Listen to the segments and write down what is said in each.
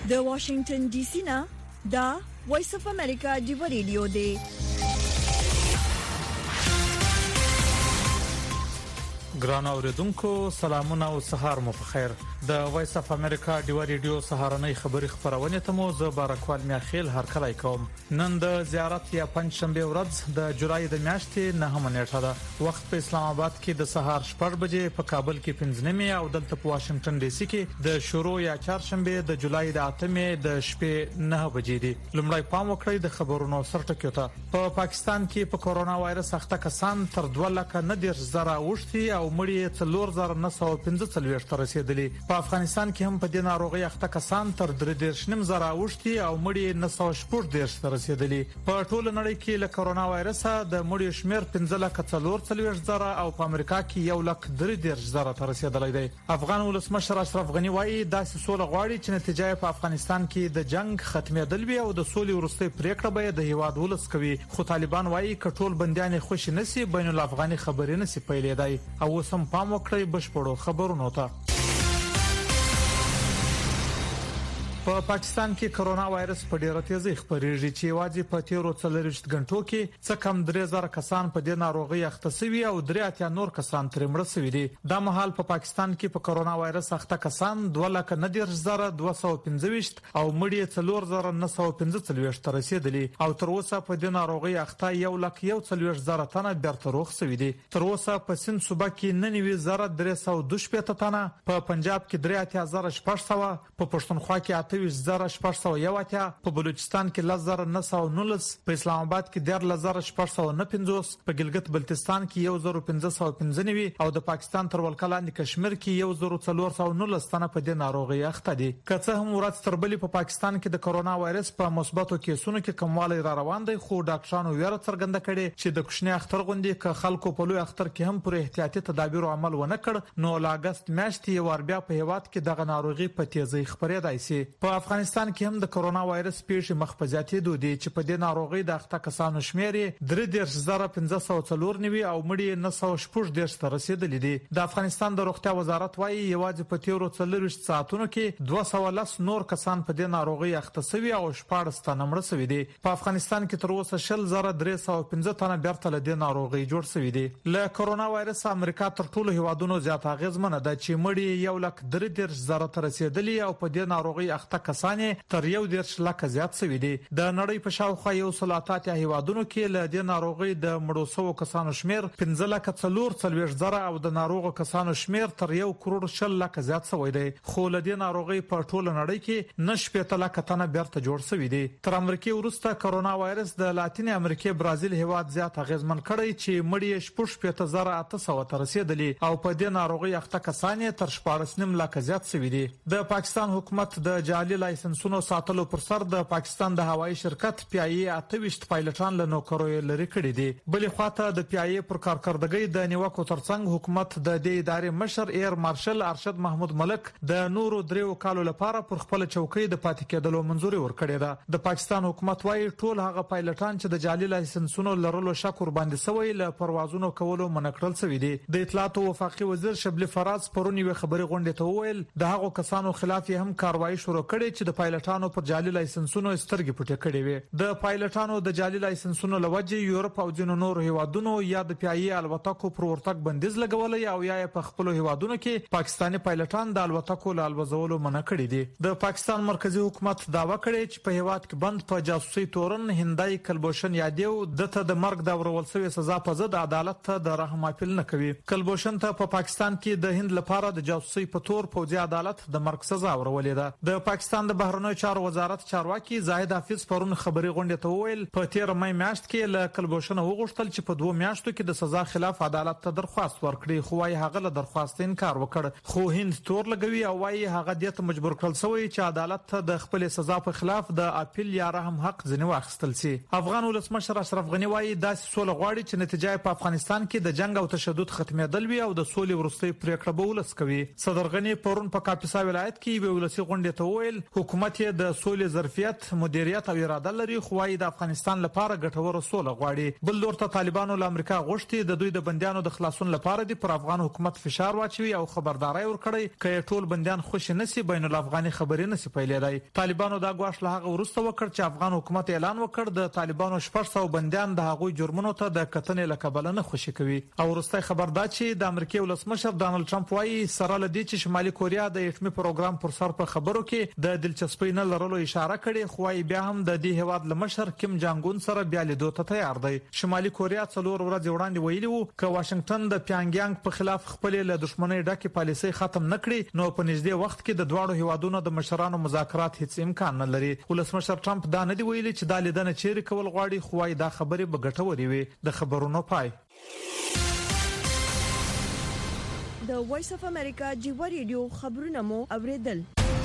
د واشنگټن ډي سي نه دا وایس اف امریکا دی ریډیو دی. ګران اوریدونکو سلامونه او سهار مو په خیر. د وایس اف امریکا دی ریډیو سهارنۍ خبری خبرونه ته مو زه بارکوال میاخیل هر کله کوم. نن د زیارت یا پنځشنبه ورځ د جولای د میاشتې 9 نیټه ده. وخت په اسلام آباد کې د سهار 6 بجې، په کابل کې 5 او دلته په واشنگټن ډي سي کې د شروع یا چهارشنبه د جولای د 8 د شپې 9 بجې دي. لومړی پام وکړئ د خبرونو سرټکیو ته. په پاکستان کې په کورونا وایرس اخته کسان تر 2,90,000 اوښتي او مړي 4,915 ته رسیدلي. په افغانستان کې هم په دې ناروغي اخته کسان تر 3,000 اوښتي او مړي 914 ته رسیدلي. په ټوله نړۍ کې له کورونا وایرس د مړي شمیر 15,440 او په امریکا کې 1,30,000 ته رسیدلی دی. افغان ولسمشر اشرف غنی وایي داسې سوله غواړي چې نتیجه په افغانستان کې د جنگ ختمېدل وي او د سولې وروستۍ پریکړه به د هیواد ولس کوي. خو طالبان وایي کټول بنديان خوشي نسی بین الافغاني خبرې نسی پیلېدای. او سم پام وکړئ بشپړو خبرونو ته. په پاکستان کې کورونا وایرس په ډیره تیزی خپریږي چې واځي په 13 غنټو کې څه کم 3,000 کسان په دې ناروغي اخته شوي او 3 نور کسان ترې مړه شوي دي. دا مهال په پاکستان کې په کورونا وایرس اخته کسان 2,90,215 او مړي 4,915 ته رسیدلي او تر اوسه په دې ناروغي اخته 1,40,000 تنه بیرته روغ شوي دي. تر اوسه په سند صوبه کې 99,312 تنه، په پنجاب کې 3,600، په پښتونخوا کې 8,601، په بلوچستان کې 1,919، په اسلام آباد کې 13,650، په ګلګت بلتستان کې 1,515 او د پاکستان تر ولکلاندې کشمیر کې 1,419 تنه په دې ناروغي اخته دي. که څه هم ورځ تر بلې په پاکستان کې د کورونا وایرس په مثبتو کیسونو کې کموالی را روان دی، خو ډاکټرانو ویره څرګنده کړې چې د کوچني اختر غونډې که خلکو په لوی اختر کې هم پر احتیاطي تدابیر عمل ونه کړ نو ل اگست میاشتې یو ور بیا په هیواد کې دغه ناروغي په تیزی خپرېدای شي. په افغانستان کې هم د کورونا وایرس پیښې مخ په زیاتېدو دي چې په دې ناروغي د اخته کسانو شمیر 3,549 او مړي 914 ته رسیدلي دي. د افغانستان د روغتیا وزارت وايي یوازې په 13 ساعتونو کې 210 نور کسان په دې ناروغي اخته شوي او 14 تنه مړه شوي دي. په افغانستان کې تر اوسه 10,315 تنه بیرته له دې ناروغي جوړ شوي دي. له کورونا وایرس امریکا تر ټولو هیوادونو زیات اغیزمنه ده چې مړي 1,30,000 ته رسیدلي او په دې ناروغي اخته کسان تر 1,10,000 زیات شوي دي. د نړۍ په شاوخوا 138 هیوادونو کې له دې ناروغي د مړو شوو کسانو شمیر 15,440 او د ناروغو کسانو شمیر تر 1,40,00,000 زیات شوی دی. خو له دې ناروغي په ټوله نړۍ کې 9,000 تنه بیرته جوړ شوي دي. تر امریکا وروسته کورونا وایرس د لاتین امریکا برازیل هیواد زیات اغیزمن کړی چې مړي 15,800 ته رسیدلي او په دې ناروغي اخته کسان تر 14,000 زیات شوي دي. د پاکستان حکومت د جعلي لایسنسونو ساتلو پر سر د پاکستان د هوایي شرکت پی آی ای 28 پایلټان له نوکریو لري کړي دي. بلې خواته د پی آی ای پر کارکړدګۍ د نیوکو ترڅنګ حکومت د دې ادارې مشر ایر مارشل ارشد محمود ملک د نورو 3 کالو لپاره پر خپل چوکۍ د پاتې کېدلو منځوري ورکړې ده. د پاکستان حکومت وايي ټول هغه پایلټان چې د جعلي لایسنسونو لرلو شک ور باندې سوی له پروازونو کولو منکړل شوی دي. د اطلاعات او وفاقي وزیر شبلی فراز پرونی وی خبري غونډه ته وویل د هغو کسانو خلاف هم کاروایی شروع کړي چې د پایلټانو پر جعلي لایسنسونو سترګې پټې کړې وي. د پایلټانو د جعلي لایسنسونو لوجه یورپ او ځینو نور هیوادونو یا د پی آی ای الوتکو پر ورتګ بندیز لګولې او یا په خپل هیوادونو کې پاکستاني پایلټان د الوتکو له الوزولو منع کړي دي. د پاکستان مرکزی حکومت داوا کړی چې په هیواد کې بند په جاسوسي تورن هندای کلبوشن یادیو دته د مرګ د ورول شوی سزا په ضد عدالت ته د رحم اپیل نه کوي. کلبوشن ته په پاکستان کې د هند لپاره د جاسوسي په تور پوځي عدالت د مرګ سزا ورولې ده. د پاکستان د بهرنیو چارو وزارت چارواکي زاهد حافظ پرون خبري غونډه ته وویل په 13 مې میاشت کې له کلبوشن وغوښتل چې په 2 میاشتو کې د سزا خلاف عدالت ته درخواست ورکړي، خو وايي هغه له درخواست انکار وکړ. خو هند تور لګوي او وايي هغه د مجبور کړل شوی چې عدالت ته د خپل سزا په خلاف د اپیل یا رحم حق ځنی واخیستل شي. افغان ولسمشر اشرف غنی وايي داسې سوله غواړي چې نتیجه په افغانستان کې د جنگ او تشدد ختمېدل وي او د سولې وروستۍ پریکړه به ولس کوي. صدر غنی پرون په کاپیسا ولایت کې ویلسي غونډه ته وویل وویل حکومت یې د سولې ظرفیت مدیریت او اراده لري خو وايي د افغانستان لپاره ګټوره سوله غواړي. بل لور ته طالبانو له امریکا غوښتي د دوی د بندیانو د خلاصون لپاره د پر افغان حکومت فشار واچوي او خبرداري ورکړي کله ټول بندیان خوشی نسی بین الافغاني خبرې نسی پیلېدای. طالبانو دا غواړي له هغه ورسته وکړ چې افغان حکومت اعلان وکړ د طالبانو 600 بنديان د هغوی جرمونو ته د کتنې لکبل نه خوشی کوي. او ورسته خبر دا چې د امریکای ولسمشر ډانلډ ټرمپ وايي سره لدی چې شمالي کوریا د اټومي پروګرام پر سر په خبرو کې د دلچسپۍ نه لرلو اشاره کړې خو وايي بیا هم د دې هواد لمشر کیم جانګ اون سره بیا لیدو ته تیار دی. شمالي کوریا څلور ورځې وړاندې ویلي وو چې واشنگټن د پیانګیانګ په خلاف خپل له دښمنۍ ډکه پالیسي ختم نکړي نو په نږدې وخت کې د دواړو هوادونو د مشرانو مذاکرات هیڅ امکان نه لري. ولسمشر ټرمپ دا نه دی ویلي چې د لیدنه چیرې کول غواړي خو وايي دا خبره به ګټوري وي. د خبرونو پای د وایس اف امریکا جیو ریډیو خبرونه مو اوریدل.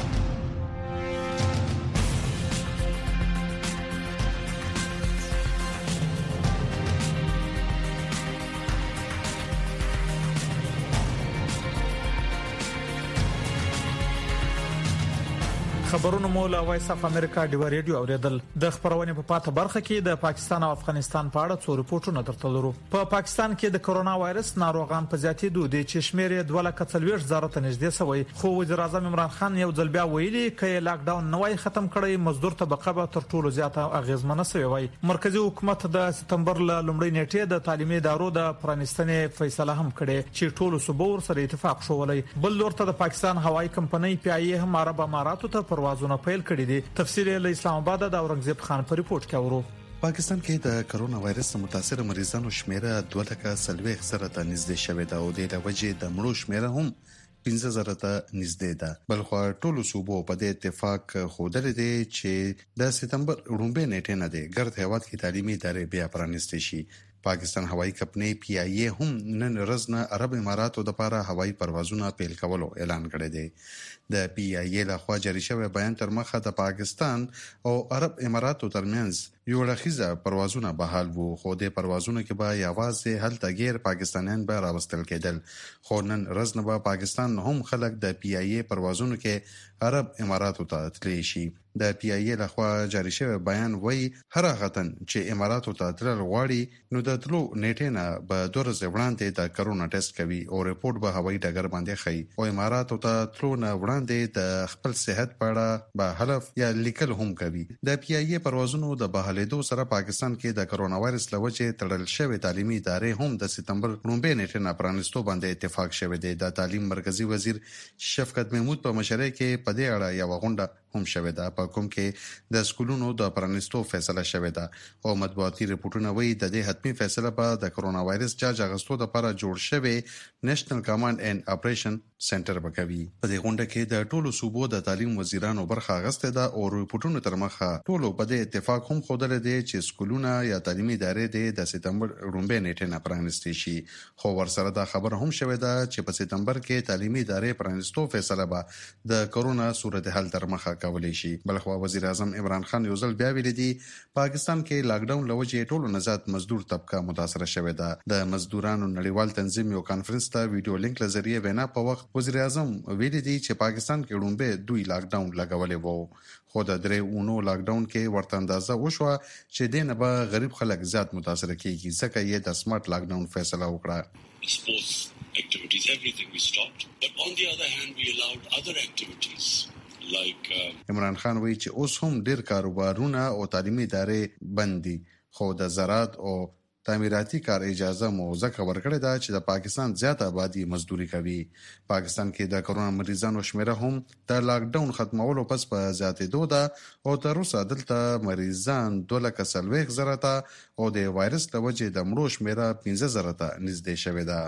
خبرونه مو له وایس اف امریکا ډیو ریډیو اوریدل. د خبرونه په پاته برخه کې د پاکستان او افغانستان په اړه څو رپورټونه درته لرو. په پاکستان کې د کرونا وایرس ناروغان په زیاتېدو دي چې شمیر یې 240,000 ته نږدې شوی. خو وزیر اعظم عمران خان یو ځل بیا ویلي چې لاک ډاون نوای ختم کړی مزدور طبقه به تر ټولو زیاته اغیزمنه شوی وي. مرکزی حکومت د سپتمبر ل لومړۍ نیټې د تعلیمي ادارو د پرانیستنې فیصله هم کړې چې ټولو صوبور سره اتفاق شولې. بل لور ته د پاکستان هوایي کمپنۍ پی ای هم عرب اماراتو ته پروازونه پیل کړي دي. تفصیل له اسلام آباد د اورنګزیب خان په ریپورت کې اورو. پاکستان کې د کرونا وایرس متاثر مریضانو شمیره 2,40,000 ته نږدې شوې ده او د وجې د مړو شمیره هم 15,000 ته نږدې ده. بلخو ټولو صوبو په دې اتفاق خوده دي چې د سپتمبر رومبه نیټه نه دی ګرد هیواد کې تعلیمي ادارې بیا پرانیستي شي. پاکستان هوایي کمپنۍ پی ای ای هم نن ورځ عرب اماراتو د لپاره هوایي پروازونه پیل کولو اعلان کړی دی. د پی ای ای لخوا جاری شوی بیان تر مخه د پاکستان او عرب اماراتو ترمنځ یو لخیزه پروازونه بحال وو خو د پروازونو کې به یوازې هلته غیر پاکستانیان به راوستل کېدل. خو نن ورځ نه به پاکستان هم خلک د پی ای ای پروازونو کې عرب اماراتو ته تللی شي. د پی ای ای لخوا جاری شوی بیان وایي هر غتن چې اماراتو ته تلل غواړي نو د تلو نیټه نه به 2 ورځې وړاندې د کرونا ټیسټ کوي او ریپورت به هوایي ډګر باندې خي او اماراتو ته تلو نه وړاندې د خپل صحت په اړه به حلف یا لیکل هم کوي. د پی ای ای پروازونو د بحالېدو سره پاکستان کې د کرونا وایرس لوجه تړل شوی تعلیمي ادارې هم د سپتمبر لومړۍ نیټه نه پرانیستو باندې اتفاق شوی دی. د تعلیم مرکزی وزیر شفقت محمود په مشرۍ کې په دې اړه یو غونډه هم شوی ده په کوم کې د سکولونو د پرانیستو فیصله شوی ده او مطبوعاتي رپورټونه وایي د دې حتمی فیصله په د کرونا وایرس جاج اغستو لپاره جوړ شوی نېشنل کمانډ اینڈ اپریشن سنټر بکوي. په دې غونډه کې د ټولو صوبو د تعلیم وزیرانو برخه اغسته ده او رپورټونو تر مخه ټولو په دې اتفاق هم خوده دي چې سکولونه یا تعلیمي ادارې د سپتمبر رومبه نیټه نه پرانیستي شي. خو ورسره دا خبر هم شوی ده چې په سپتمبر کې تعلیمي ادارې پرانیستو فیصله به د کرونا صورتحال تر مخه کولی شي. بلخو وزیر اعظم عمران خان یو ځل بیا ویلي دي پاکستان کې لاک ډاون لوجه ټولو نزاد مزدور طبقه متاثر شوی ده. د مزدورانو نړیوال تنظیم یو کانفرنس ته ویډیو لینک لزریه وینا په وخت وزیر اعظم ویلي دي چې پاکستان کې لومبه دوی لاک ډاون لګولې وو خو د درې اونو لاک ډاون کې ورته اندازه وشو چې دینه به غریب خلک زیات متاثر کیږي ځکه یې د سمارټ لاک ډاون فیصله وکړه. Sports activities, everything we stopped. But on the other hand, we allowed other activities like عمران خان وایي چې اوس هم ډیر کاروبارونه او تعلیمي ادارې بند دي خو د زراعت او تعمیراتي کار اجازه مو ځکه ورکړې ده چې د پاکستان زیاته آبادی مزدوري کوي. پاکستان کې د کرونا مریضانو شمیره هم د لاک ډاون ختمولو پس په زیاتېدو ده او تر اوسه دلته مریضان 2,40,000 ته او د وایرس له وجې د مړو شمیره 15,000 ته نږدې شوې ده.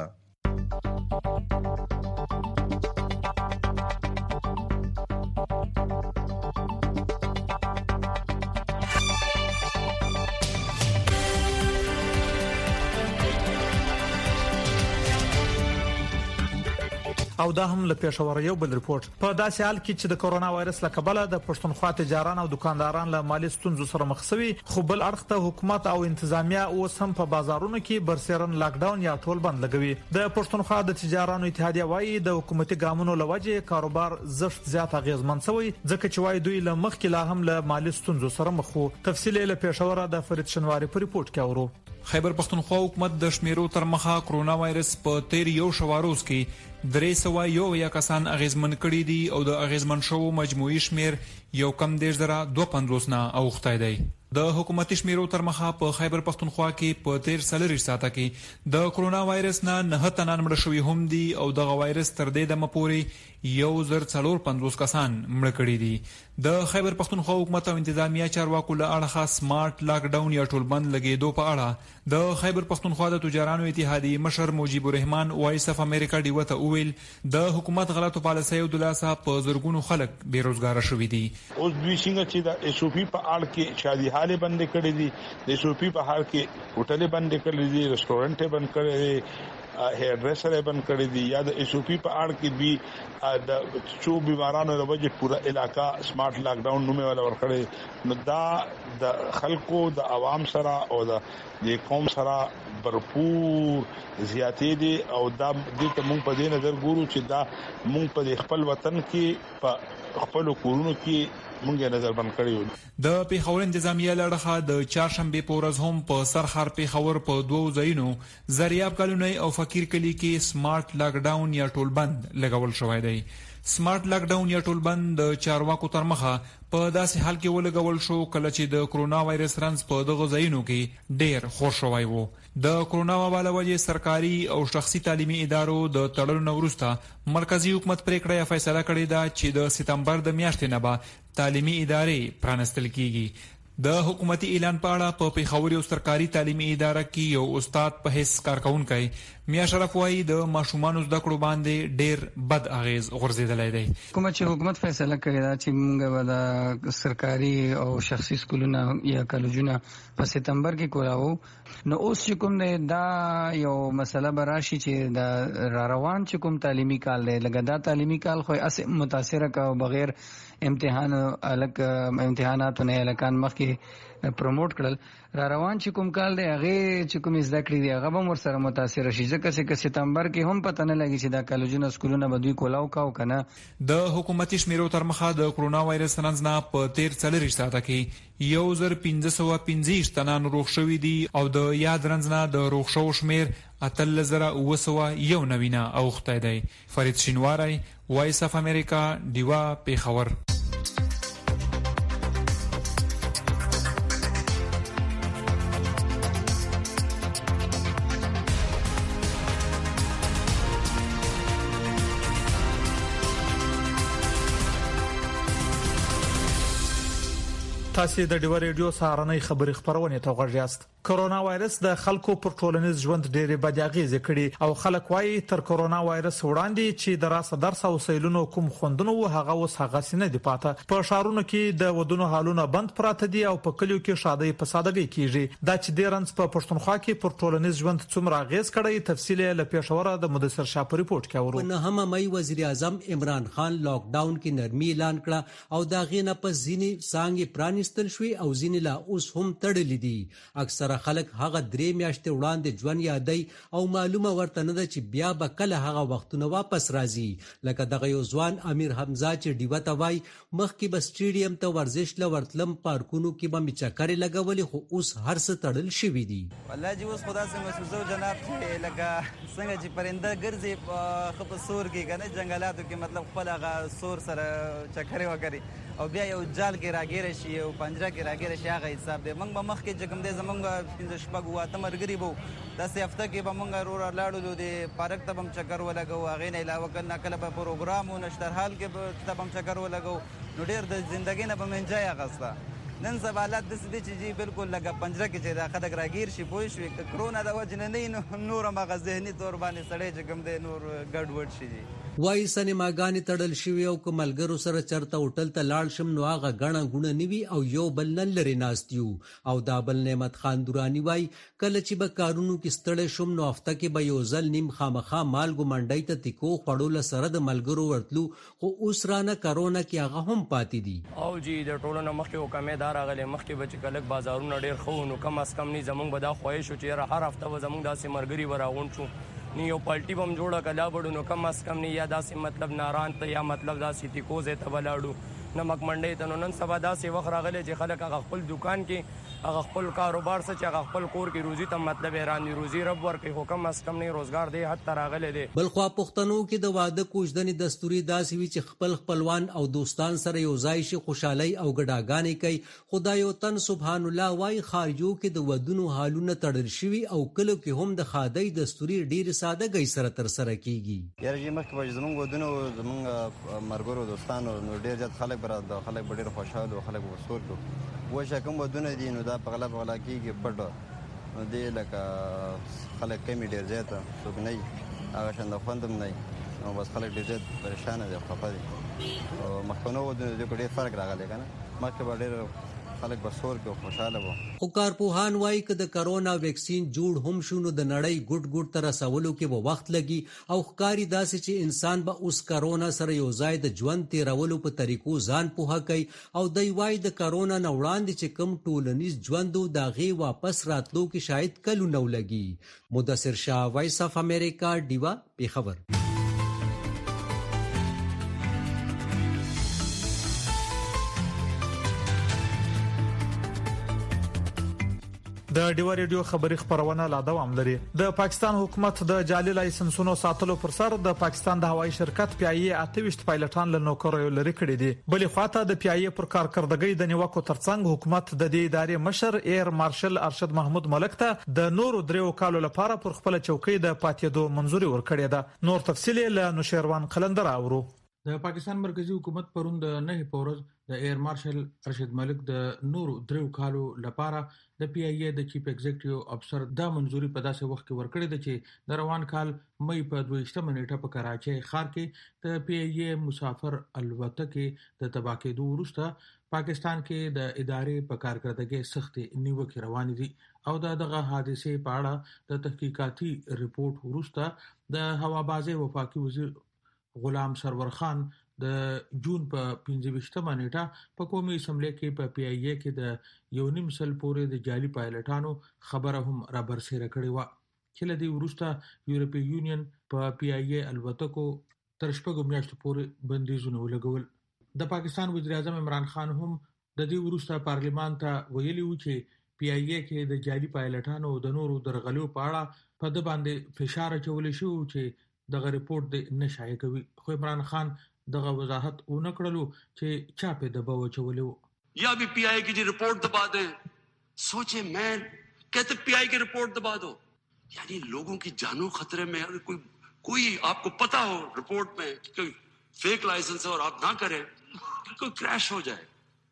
او دا هم له پېښور یو بل ریپورت. په داسې حال کې چې د کرونا وایرس له کبله د پښتونخوا تجاران او دکانداران له مالي ستونزو سره مخ شوي، خو بل اړخ ته حکومت او انتظامیه اوس هم په بازارونو کې برسېرن لاک ډاون یا ټول بند لګوي. د پښتونخوا د تجارانو اتحادیه وايي د حکومتي ګامونو لوجه کاروبار زښت زیات اغیزمن شوی، ځکه چې وايي دوی له مخکې لا هم له مالي ستونزو سره مخ وو. تفصیل له پېښور د فرید شنواری په ریپورت کې اورو. خیبر پښتونخوا حکومت د شمیرو تر مخه کرونا وایرس په تیر یو شواروز کې 301 کسان اغیزمن کړي دي او د اغیزمن شو مجموعي شمیر یو کم 10,250 نه اوخته دی. د حکومتي شمیرو تر مخه په خیبر پښتونخوا کې په تیر 40 ساعته کې د کرونا وایرس نه 9 تنان مړ شوي هم دي او د وایرس تر دې د مپوري 1,450 کسان مړ کړي دي. د خیبر پښتونخوا حکومت او انتظامیه چارواکو له اړخه سمارټ لاک ډاون یا ټولبند لګیدو په اړه د خیبر پښتونخوا د تجارانو اتحادیې مشر مجيب الرحمن وایس اف امریکا ډیو ته وویل د حکومت غلطو پالیسیو د لاسه په زرګونو خلک بیروزګار شوي دي. اوس دوی څنګه چې د اس او پی په اړه کې شادي حاله بند کړې دي، د اس او پی په حال کې هوټل بند کړې دي، ریسټورانټ بند کړې دي، هیر ډریسر بند کړی دی، یا د اس او پی په اړه کې دوی د څو بیمارانو د وجه پورا علاقہ سمارټ لاک ډاون نومه ولا ورکړي. نو دا د خلکو د عوام سره او د قوم سره برپور زیاتې دي او دا د موږ په دې نظر ګورو چې دا موږ په خپل وطن کې په خپل کورونو کې مونږه نظر بند کړیو. د پیښور انتظامیه لړخه د چهارشنبه په ورځ هم په سرخر پیښور په دوو ځایونو زریاب کلونی او فقیر کلی کې سمارټ لاک ډاون یا ټول بند لګول شوی دی. سمارټ لاک ډاون یا ټول بند د چارواکو تر مخه په داسې حال کې ولګول شو کله چې د کرونا وایرس رنځ په دغه ځایونو کې ډېر خور شوی وو. د کرونا وباله وجې سرکاري او شخصي تعلیمي ادارو د تړلو وروسته مرکزی حکومت پریکړه فیصله کړې ده چې د سپتمبر د میاشتې نه به تعلیمي ادارې پرانستل کیږي. د حکومتي اعلان په اړه په پیښور یو سرکاري تعلیمي اداره کې یو استاد په حیث کارکونکي میا شرف وايي د ماشومان زده کړو باندې ډېر بد اغیز غورځیدلای دی. حکومت فیصله کړې ده چې موږ د سرکاري او شخصي سکولونه یا کالجونه په سپتمبر کې کولاو. نو اوس چې کوم دی دا یو مسله براشي چې د را روان چې کوم تعلیمي کال دی لکه دا تعلیمي کال خو متاثره کا بغیر امتحاناتو نه الکان مخکې پروموټ کړل. را روان چې کوم کال دی هغه چې کوم زده کړې دی هغه به ور سره متاثر شي ځکه چې سپتمبر کې هم پته نه لګي چې دا کالجونه سکولونه به دوی کولاو کاو کنه. د حکومتي شمیرو تر مخه د کرونا وایرس رنځ نه په تیر 40 ساعته کې 1515 تنان روغ شوي دي او د یاد رنځ نه د روغ شو شمیر 3,991 اوخته دی. فرید شینواری وایس اف امریکا دیوا پیښور. تاسو د ډیو ریډیو سهارنۍ خبری خبرونه ته غوږ یاست. کرونا وایرس د خلکو پر ټولنیز ژوند ډېرې بد اغیزې کړي او خلک وايي تر کرونا وایرس وړاندې چې د راسه درس او سیلونو کوم خوندونه و هغه اوس هغه سینه دی پاته. په شهرونو کې د ودونو حالونه بند پراته دي او په کلیو کې شادۍ په سادهګۍ کیږي. دا چې ډیرنس په پښتونخوا کې پر ټولنیز ژوند څومره اغیز کړي تفصیل له پیښور د مدثر شاه په ریپورت کې اورو. په 9 مې وزیر اعظم عمران خان لاک ډاون کې نرمي اعلان کړه او دا غینه په ځینی څنګه پرانستل شوی او ځینی لا اوس هم تړلې دي. اکثره خلک هغه 3 میاشتې وړاندې ژوند یادای او معلومه ورته نه ده چې بیا به کله هغه وختونه واپس راځي. لکه دغه یو ځوان امیر حمزه چې ډیوه ته وای مخکې به سټیډیم ته ورزش لورتلم پارکونو کې به می چکرې لګولې خو اوس هر څه تړل شوی دي. والله جی اوس خدا سے محسوسو جناب چې لکه څنګه چې پرنده ګرځي خپ سور کې کنه جنگلاتو کې مطلب خپل هغه سور سره چکرې وکړي او بیا یو جال کې راګیر شي او پنجره کې راګیر شي هغه حساب دی. موږ به مخکې چې کوم دی زمونږ 15 شپږ واته مرګري وو داسې هفته کې به موږ رور لاړو د پارک ته هم چکر ولګو هغې نه علاوه کله کله به پروګرام او نشترحال کې ته هم چکر ولګو نو ډېر د ژوندګۍ نه به مې انجوای اخیسته. نن سبا حالات داسې دي چې جی بالکل لکه پنجره کې چې دا خلک راګیر شي پوه شوې که کرونا د وجې نه نور هم هغه ذهني طور باندې سړی چې کوم دی نور ګډوډ شي. وای سینماګانې تړل شوی او کملګرو سره چرته هوټل ته لاړ شم نو هغه غڼه غونه نیوي او یو بل نن لري ناستیو او دا بل نعمت خان دورانی وای کله چې به کارونو کې ستړی شم نو هفته کې به یو ځل نیم خامخا مالګو منډۍ ته تیکو خړول سره د ملګرو ورتلو خو اوس رانه کرونا کې هغه هم پاتې دي او جی د ټولو نه مخکې حکومتدار غلې مخکې بچ کلک بازارونه ډېر خو نو کم اس کم نه زمونږ به دا خوښ شو چې هر هفته به زمونږ داسې مرګري وراغون شو نو یو پالټي بم جوړه کلا بړو نو کم اس کم نه یا داسې مطلب ناران ته یا مطلب داسې تیکوزه ته ولاړو نمک منډې ته نن سبا داسې وخت راغلی چې خلک هغه خپل دکان کې هغه خپل کاروبار څه چې هغه خپل کور کې روزي ته مطلب ایرانی روزي رب ورکړي خو کم اس کم نه روزګار دی حتی راغلی دی بل خو پښتنو کې د واده کوژدنې دستوري داسې وی چې خپل خپلوان او دوستان سره یو ځای شي خوشحالي او ګډاګانې کوي خدای او تن سبحان الله وای خارجو کې د ودونو حالونه تړل شوی او کله کې هم د خادای دستوري ډیر ساده گئی سره تر سره کیږي یاره چې مخکې به زمونږ ودونه زمونږ مرګرو دوستانو نو ډیر زیات خلک د خلک ډیر خوشاله او خلک وسور کو وشه کوم ودونه دي نو دا په غلا کېږي پټ نو دی لکه خلک کمی ډیر زیات څوک نه هغه شان د خوندم نه نو بس خلک ډیر زیات پریشان دي خفه دي او مخکنو ودونه د ډیر فرق راغلی کنه مخکې به ډیر خلک بسور کې خوشاله وو خو کارپوهان وایي چې د کرونا ویکسین جوړ هم شونو د نړۍ ګډ ګډ تر رسولو کې به وخت لګي او ښکاری داسې چې انسان به اوس کرونا سره یو ځای د ژوند تیرولو په طریقو ځان پوهه کوي او دی وایي د کرونا نه وړاندې چې کم ټولنیز ژوند د هغې واپس راتلو کې شاید کلو نه ولګي مدثر شاه وایس اف امریکا ډیوا پیښور د ډیوا ریډیو خبری خبرونه لا دوام لري د پاکستان حکومت د جعلي لایسنسونو ساتلو پر سر د پاکستان د هوایي شرکت پیایي 28 پایلټان له نوکریو لري کړی دي بلې خواته د پیایي پر کارکردګۍ د نیوکو ترڅنګ حکومت د دې ادارې مشر ایر مارشل ارشد محمود ملک ته د نورو دریو کالو لپاره پر خپل چوکۍ د پاتېدو منځوري ورکړې ده نور تفصیل له نوشیروان قلندر اورو د پاکستان مرکزی حکومت پروند نه پورز د ایر مارشل ارشد ملک د نورو دریو کالو لپاره د پی ای د چیف ایگزیکټیو افسر د منځوري په داسې وخت کې ورکړې ده چې د روان کال مې په 22 نیټه په کراچۍ ښار کې د پی ای مسافر الوتکې د تباکېدو وروسته پاکستان کې د ادارې په کارکردګۍ سخت نیوکې روان دي او دغه حادثه په اړه د تحقیقاتي ریپورت وروسته د هوابازي وفاقي وزیر غلام سرور خان د جون په 15 نیټه په قومي اسمبلی کې په پی ای ای کې د یو نیم سل پورې د جعلي پایلټانو خبره هم را برسېره کړې و چې لدی ورسته یورپی یونین په پی ای ای الوتکو تر شپږ میاشتو پورې بندیزونه ولګول د پاکستان وزیر اعظم عمران خان هم د دې ورسته پارلیمان ته ویلي و چې پی ای ای کې د جعلي پایلټانو د نورو درغلو په اړه په د باندې فشار اچول شو چې دغه ریپورت د نشایع کوي خو عمران خان دغه وضاحت ونکړلو چې چا په دباو چولو یا بھی پی آئی کی جو رپورٹ دبا دیں سوچے میں کہتے پی آئی کی رپورٹ دبا دو یعنی لوگوں کی جانوں خطرے میں اگر کوئی آپ کو پتا ہو رپورٹ میں کوئی فیک لائسنس ہے اور آپ نہ کریں کوئی کریش ہو جائے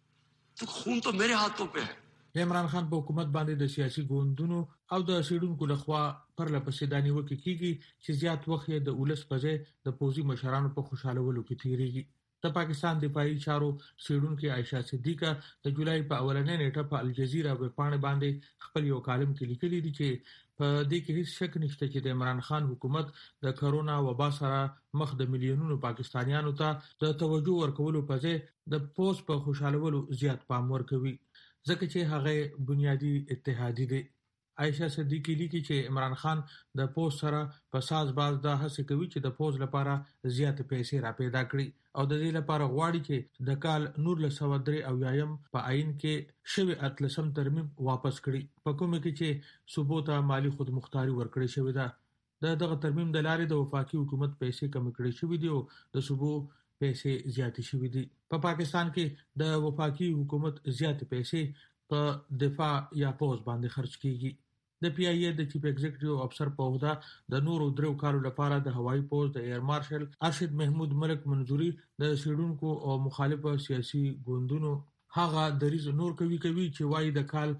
تو خون تو میرے ہاتھوں پہ ہے عمران خان په حکومت باندې د سیاسي ګوندونو او د سیډونکو لخوا پر لپسې دانی وکي کیږي چې زیات وخت د ولس په ځای د پوزي مشرانو په خوشاله ولو کې تیریږي د پاکستان دفاعي چارو سیډونکو عائشہ صدیقہ د جولای په اولنې نیټه په الجزیره ویبپاڼه باندې خپل یو کالم کې لیکلي دي چې په دې کې هیڅ شک نشته چې د عمران خان حکومت د کرونا وبا سره مخ د میلیونونو پاکستانیانو ته د توجه ورکولو په ځای د پوز په خوشاله ولو زیات پام ورکوي ځکه چې هغه بنیادی اتحادی دي عائشہ صدیقی لیکي چې عمران خان د پوز سره په ساز باز د هڅه کوي چې د پوز لپاره زیات پیسې را پیدا کړي او د دې لپاره غواړي چې د کال 1903 او یایم په عین کې شوی اتلسم ترمیم واپس کړي په کومه کې چې صوبو ته مالی خودمختاري ورکړي شوی ده دغه ترمیم د لارې د وفاقي حکومت پیسې کم کړي شوی دي او د صوبو پیسې زیات شوی دي په پاکستان کې د وفاقي حکومت زیات پیسې په دفاع یا پوز باندې خرج کیږي د پی ای ای د چیف ایگزیکټیو افسر په عہده د نورو درو کارو لپاره د هوایي پوز د ایر مارشل ارشد محمود ملک منځوري د سیډونکو او مخالفه سیاسي ګوندونو هغه دریز نور کوي چې وایي د کال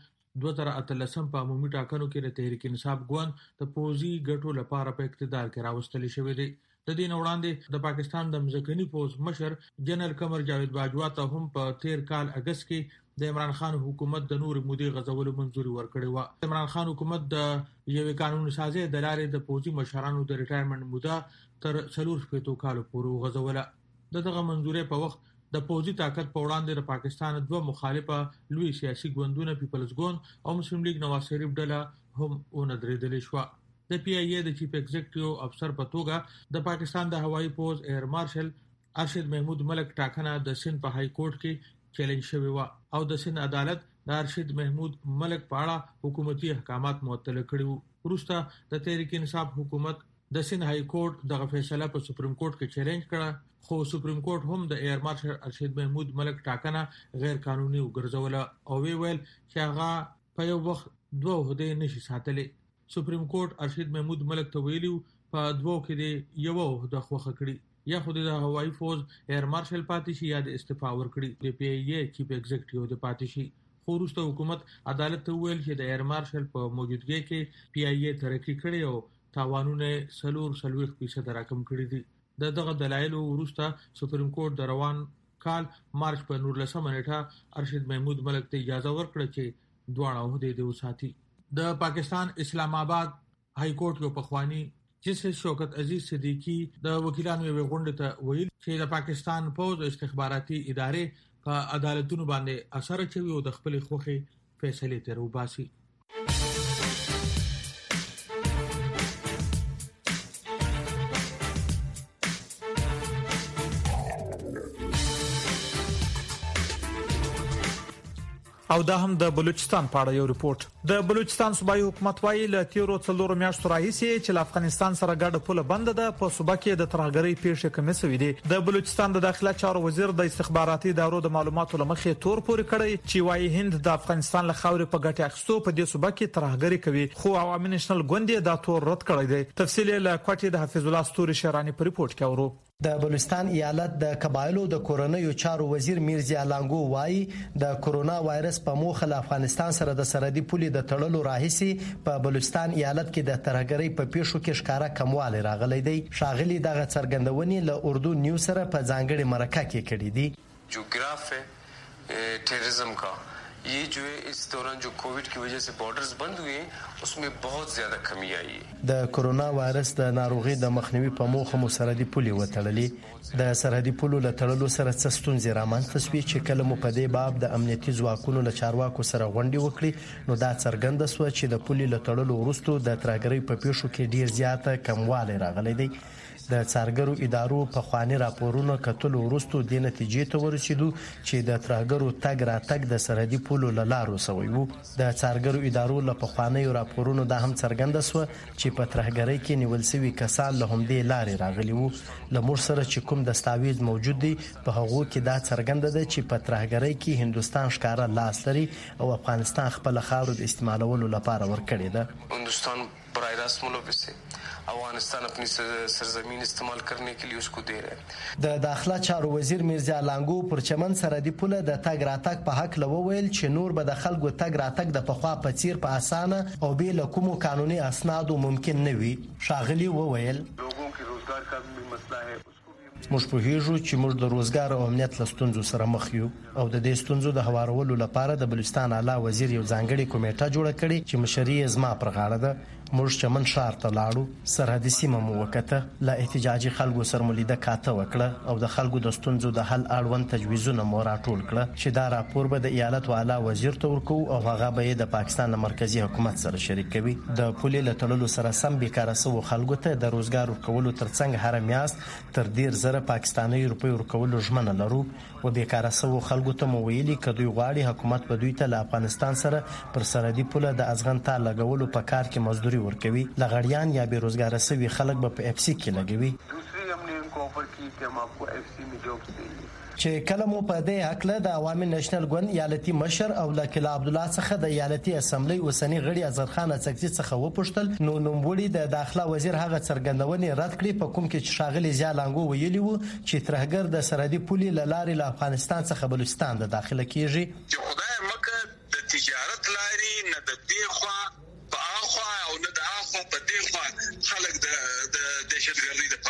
2013 په عمومي ټاکنو کې د تحریک انصاف ګوند د پوزي ګټو لپاره په اقتدار کې راوستل شوی دی د دې وړاندې د پاکستان د مزکني پوز مشر جنرال قمر جاوید باجوا ته هم په تیر کال اگست کې د عمران خان حکومت د نور مودي غزولو منځوري ورکړې و. عمران خان حکومت د یوې قانون سازي د لارې د پوزي مشرانو د ریټایرمنټ موده تر 4 کالو پورې غزوله. دغه منځوري په وخت د پوزي طاقت په وړاندې د پاکستان دوه مخالفه لوی سیاسي ګوندونه پیپلز ګوند او مسلم لیگ نواز شریف ډله هم اونډرېدل شو. د پی ای ای د چیف ایگزیکټیو افسر په توګه د پاکستان د هوایي پوز ایر مارشل ارشد محمود ملک ټاکنه د سند په های کورټ کې چیلنج شوی و او د سند عدالت د ارشد محمود ملک په اړه حکومتي احکامات معطل کړي. وروسته د تحریک انصاف حکومت د سند های کورټ دغه فیصله په سپریم کورټ کې چیلنج کړه، خو سپریم کورټ هم د ایر مارشل ارشد محمود ملک ټاکنه غیر قانوني وګرځوله او ویل چې هغه په یو وخت دوه عہدې نشي ساتلی. سپریم کورټ ارشد محمود ملک ته ویلي په دوه کې دی یو عہده خوخه کړي، یا خو د هوایي فوز ایر مارشل پاتې شي یا د استعفا ورکړي. د پی ای ای چیف ایگزیکټیو د پاتې شي. خو وروسته حکومت عدالت ته ویل چې د ایر مارشل په موجودګۍ کې پی ای ای ترقی کړي او تاوانونه 40% راکم کړي دي. دغه دلایل وروسته سپریم کورټ د روان کال مارچ په 19 نیټه ارشد محمود ملک ته اجازه ورکړه چې دواړه عہدې د وساتي. د پاکستان اسلام آباد های کورټ یو پخوانی جسټس شوکت عزیز صدیقی د وکیلانو یو غونډه ته ویل چې د پاکستان پوز استخباراتي ادارې په عدالتونو باندې اثر چوي او د خپل خوخي فیصله تر وباسي. او دا هم د بلوچستان په اړه یو ریپورت. د بلوچستان صوبایي حکومت وايي ل تیرو 4 میاشتو راهیسې چې له افغانستان سره ګډه پوله بند ده په صوبه کې د ترهګرۍ پیښې کمې شوې دي. د بلوچستان د داخله چارو وزیر د استخباراتي ادارو د معلوماتو لمخې تور پورې کړی چې وايي هند د افغانستان له خاورې په ګټه اخیستو په دې صوبه کې ترهګري کوي، خو عوامي نېشنل ګوند دا تور رد کړی دی. تفصیل له کوټې د حفیظ الله ستوري شهراني په ریپورت کې اورو. د بلوچستان ایالت د قبایلو د کورنیو چارو وزیر میرزا لانګو وایي د کورونا وایرس په موخه له افغانستان سره د سرحدي پولې د تړلو راهیسي په بلوچستان ایالت کې د ترهګرۍ په پیښو کې ښکارا کموالی راغلی دی. ښاغلي دغه څرګندونې له اردو نیوز سره په ځانګړي مرکه کې کړې دي. جغرافیه terrorism का ये जो है इस दौरान जो कोविड की वजह से बॉर्डर्स बंद हुए उसमें बहुत ज्यादा कमी आई है. د کورونا وایرس د ناروغي د مخنیوي په موخه مو سرحدي پولې وتړلې. د سرحدي پولو له تړلو سره څه ستونزې رامنځته شوې چې کله مو په دې باب د امنیتي ځواکونو له چارواکو سره غونډې وکړي نو دا څرګنده شوه چې د پولې له تړلو وروسته د ترهګرۍ په پیښو کې ډیر زیاته کموالی راغلی دی. د څارګرو ادارو په خواني راپورونو کتلو وروسته د نتیجې ته ورسېدو چې د ترهګرو تګ راتګ د سرحدي پولو له لارو شوی وو. د څارګرو ادارو له پخوانیو راپورونو دا هم څرګنده شوه چې په ترهګرۍ کې نیول شوي کسان له همدې لارې راغلي وو. له موږ سره چې کوم دستاویز موجود دی په هغو کې دا څرګنده ده چې په ترهګرۍ کې هندوستان ښکارا لاس لري او افغانستان خپل خاور د استعمالولو لپاره ورکړي ده. هندوستان برای راست ملک سے افغانستان اپنی سرزمین استعمال کرنے کے لیے اس کو دے رہے ہیں. د داخله چارو وزیر میرزا لانګو پر چمن سرحدي پوله د تګ راتګ په حق لوویل چې نور به د خلکو تګ راتګ د پخوا په څیر په اسانه او بې له کومو قانوني اسنادو ممکن نه وي. ښاغلي وویل لوگوں کی روزگار کا بھی مسئلہ ہے. موږ پوهیږو چې موږ د روزګار او امنیت له ستونزو سره مخ یو او د دې ستونزو د هوارولو لپاره د بلوچستان اعلی وزیر یو ځانګړي کمیټه جوړه کړې چې مشري یې زما پر غاړه ده. موږ چمن ښار ته لاړو، سرحدي سیمه مو وکته، له احتجاجي خلکو سره مو لیده کاته وکړه او د خلکو د ستونزو د حل اړوند تجویزونه مو راټول کړه چې دا راپور به د ایالت والا وزیر ته ورکو او هغه به د پاکستان مرکزی حکومت سره شریک کوي. د پولې له تړلو سره سم بیکاره سو خلکو ته د روزګار ورکولو ترڅنګ هر میاشت تر 10,000 پاکستاني روپۍ ورکولو ژمنه لرو او بیکاره سو خلکو ته مو ویلي کدوې غواړي حکومت به دوی ته له افغانستان سره پر سرحدي پوله د ازغن تا لګولو په کار کې مزدوري ورکوي. لغړیان یا بیروزګار سوي خلک به په اف سی کې لګوي. دوسری ہم نے ان کو آفر کی کہ ہم آپ کو اف سی میں جابس دیں گے. چې کله مو په دې حق له د عوامي نېشنل ګوند ایالتي مشر او لکل عبد الله څخه د ایالتي اسمبلی اوسنی غړي اظهرخان اڅکزي څخه وپوښتل نو نوموړي د داخله وزیر هغه څرګندونې رد کړې په کوم کې چې ښاغلي ضیا لانګو ویلي وو چې ترهګر د سرحدي پولې له لارې له افغانستان څخه بلوچستان ته داخله کیږي. چې خدای مکه د تجارت لاري نه د دې خوا په اخوا او نه د اخوا په دې خوا خلک د دهشتګردۍ لپاره استعمال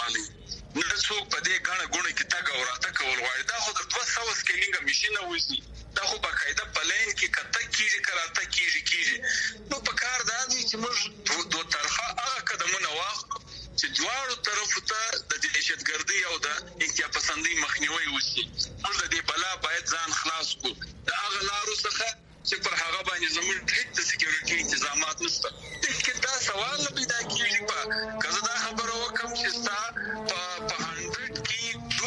استعمالي نه څوک په دې غاڼه غونه کې تاګ او راته کول غواړي دا خو د 200 سکیلینګ ماشين وځي دا خو باقاعده پلین کې کته کیږي کراته کیږي نو په کار دا دي چې موږ دوه طرفه هغه قدمونه واخلو چې دواړو طرفو ته د دهشتګردي او د انتیا پسندۍ مخنیوي وشي موږ د دې بلا باید ځان خلاص کړو دا هغه لارو څخه چې پر هغه باندې زموږ د سکیورټي تنظیمات نشته چې دا سوال پیدا کیږي په کله دا خبره وکم چې ستا په 100 کې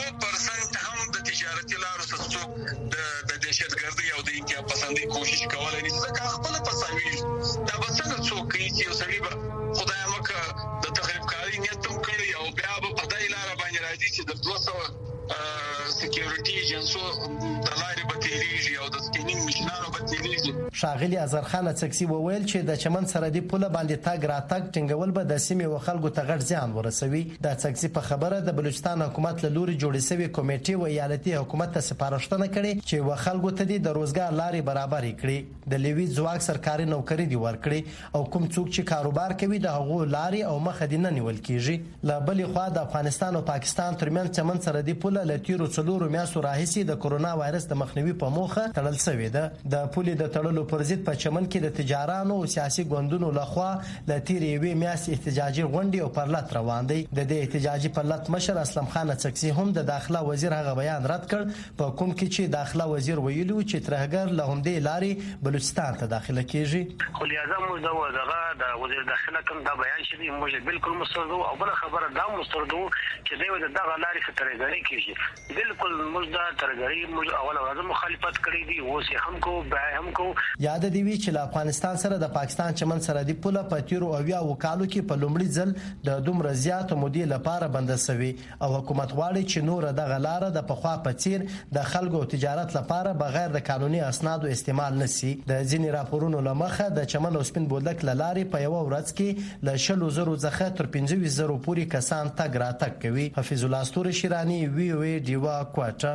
2% هم د تجارتي لارو څخه د دهشتګردي او د انتیا پسندۍ کوشش کولای نشي ځکه خپل پسوي دا به څنګه څوک کوي چې سړي به خدای مکه د تخریب کاری نیت هم کړی او بیا به په دای لار باندې راځي چې د 200 سکیورټي ایجنسو د لارې به تیریږي او د سکینینګ ماشينانو به تیریږي. ښاغلي اظهرخان څکسي وویل چې د چمن سرحدي پوله باندې تاګ راتګ ټینګول به د سیمې و خلکو ته غټ زیان ورسوي. د څکسي په خبره د بلوچستان حکومت له لوري جوړې شوې کمیټې و ایالتي حکومت ته سپارښتنه کړې چې و خلکو ته د روزګار لارې برابر کړي د لیوي ځواک سرکاري نوکری دی ورکړي او کوم څوک چې کاروبار کوي د هغو لارې او مخه دي نه نیول کیږي. له بلې خوا د افغانستان او پاکستان ترمنځ چمن سرحدي پوله له تیرو 4 میاشتو راهیسې د کورونا وایرس د مخنیوي په موخه تړل شوې ده. د پولې د تړلو پر ضد په چمن کې د تجارانو او سیاسي ګوندونو لخوا د تیرې یوې میاشتې احتجاجي غونډې او پرلط روان دي. د دې احتجاجي پرلط مشر اسلم خان څکسي هم د داخله وزیر هغه بیان رد کړ په کوم کې چې داخله وزیر ویلو چې ترهګر له همدې لارې بلوچستان ته داخله کیږي. خلی اعظم موږ د وزیر داخله کوم دا بیان شوی موږ بالکل مستردو او بل خبره دا مستردو چې دوی د دغه لارې سترګری کیږي بالکل موږ دا ترګری موږ اول ورځ مخالفت کړې دي اوس هم کو بیا هم کو. یاد دی وی چې له افغانستان سره د پاکستان چمن سرحدي پوله په تیرو او یا وکالو کې په لومړي ځل د دومره زیات مودې لپاره بند شوی او حکومت غواړي چې نور دغه لار د پخوا په څیر د خلکو تجارت لپاره بغیر د قانوني اسنادو استعمال نشي. د ځینې راپورونو لمخه د چمن او سپین بولدک لارې په یو ورځ کې له 100,000 څخه تر 25,000 پورې کسان تګ راتګ کوي. حفیظ الله استور شیرانی وی وی دیوا کوټه.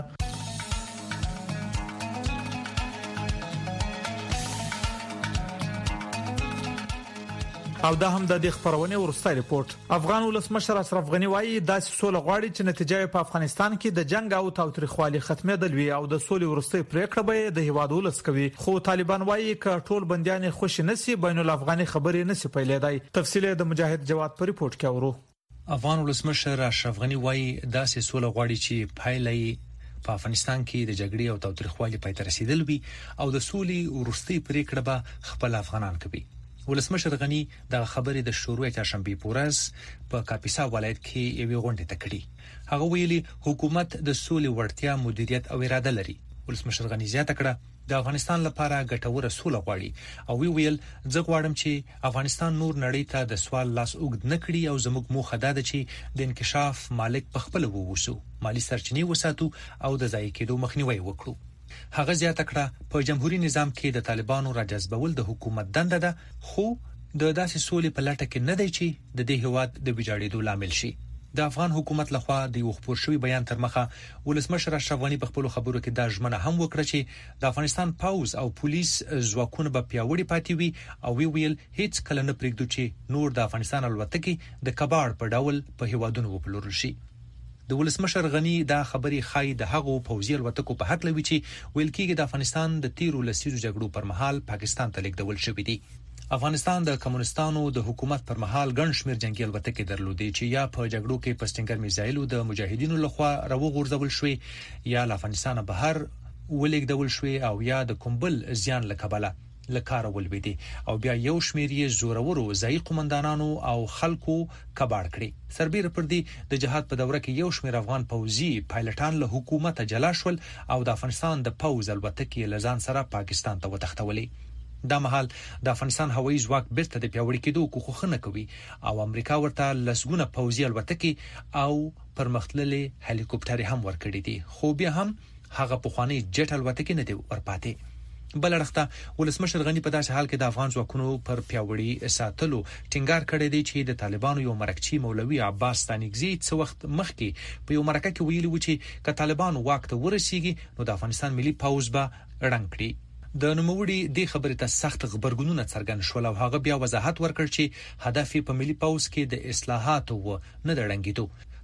او دا هم د دې خبرونه ورسته ریپورت. افغان ولسمشر اشرف غنی وایي داسې سوله غواړي چې نتیجه په افغانستان کې د جنگ او تاوتریخوالي ختمېدل وي او د سولې ورسته پریکړه به د هیواد ولس کوي. خو طالبان وایي ک ټول بنديان خوش نسی بین الافغاني خبرې نسی پیلېدای. تفصیل د مجاهد جواد په ریپورت کې اورو. افغان ولسمشر اشرف غنی وایي داسې سوله غواړي چې پایلې په افغانستان کې د جګړې او تاوتریخوالي پای ته رسیدل وي او د سولې ورسته پریکړه به خپل افغانان کوي. ولسمشر غنی د خبرې د شروع چهارشنبه پورز په کاپیسا ولایت کې یوې غونډې ته کړي. هغه ویلي حکومت د سولې وړتیا مدیریت او اراده لري. ولسمشر غنی زیاته کړه د افغانستان لپاره ګټوره سوله غواړي او ویل زه غواړم چې افغانستان نور نړۍ ته د سوال لاس اوږد نکړي او زموږ موخه ده چې د انکشاف مالک په خپل ووسو مالی سرچینې وساتو او د ضایع کېدو مخنیوي وکړو. هغه زیاته کړه په جمهوریت نظام کې د طالبانو راجذبول د حکومت دنده ده خو د داسې سولې په لټه کې نه دی چې د دې هواد د ویجاړېدو لامل شي. د افغان حکومت لخوا د یو خبر شوی بیان تر مخه ولسمشر اشرف غنی په خپل خبرو کې دا ژمنه هم وکړه چې د افغانستان پاوز او پولیس ځواکونه به پیاوړي پاتې وي او ویل هیڅ کله نه پرېږدو چې نور د افغانستان الوتکې د کباړ په ډول په هیوادونو وپلورل شي. د ولسمشر غنی دا خبري خای د هغو پوځي الوتکو په حق لوي چې ویل کېږي د افغانستان د تیرو لسیزو جګړو پر مهال پاکستان ته لیږدول شوې دي. افغانستان د کمونستانو د حکومت پر مهال ګڼ شمېر جنگي الوتکې درلودې چې یا په جګړو کې پستنګر میزایلو د مجاهدینو لخوا راوغورځول شوې یا له افغانستان بهر ولېږدول شوې او یا د کومبل زیان لکبله لکار ولويدي او بیا یو شمېر یې زورورو ځای قومندانانو او خلکو کباړ کړي. سربېره پر دې د جهاد په دوره کې یو شمېر افغان پوځي پایلټان له حکومت جلا شول او د افغانستان د پوځ الوتکې لزان سره پاکستان ته وتښتولې. دا مهال د افغانستان هوایي ځواک بیرته د پیاوړي کېدو کوښښ نه کوي او امریکا ورته لسګونه پوځي الوتکې او پرمختللي هلیکوپټر هم ورکړي دي خو بیا هم هغه پخوانی جټ الوتکې نه دی ورپاتې. بلرخته ولسمشر غنی په داسې حال کې د افغان ځواکونو پر پیاوړي ساتلو ټینګار کړی دی چې د طالبانو یو مرکچی مولوي عباس ستانګزی څو وخت مخکې په یو مرکه کې ویلي و چې ک طالبان واک ته ورسیږي نو د افغانستان ملي پوځ به رنګ کړي. د نوموړي د خبرې ته سخت خبرګونونه څرګند شول او هغه بیا وضاحت ورکړ چې هدف په ملي پوځ کې د اصلاحاتو و نه د رنګېدو.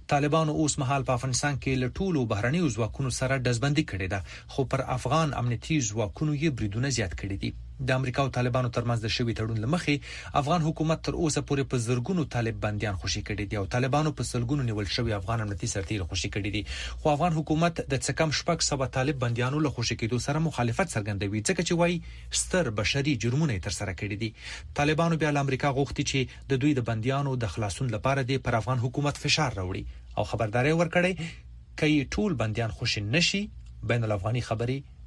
طالبانو اوس مهال په افغانستان کې له ټولو بهرنیو ځواکونو سره دزبندي کړې ده، خو پر افغان امنیتي ځواکونو یې بریدونه زیات کړي دي. د امریکا او طالبانو ترمنځ د شوی تړون لمخې افغان حکومت تر اوسه پورې په زرګونو طالب بنديان خوشي کړي دي او طالبانو په سلګونو نیول شوی افغان امنیتي سرتیر خوشي کړي دي. خو افغان حکومت د څکم شپږ سبا طالب بنديانو له خوشي کېدو سره مخالفت څرګندوي، ځکه چې وايي ستر بشري جرمونه تر سره کړي دي. طالبانو بیا له امریکا غوښتي چې د دوی د بنديانو د خلاصون لپاره د پر افغان حکومت فشار راوړي او خبرداري ورکړي کای ټول بنديان خوشي نشي بین الافغاني خبري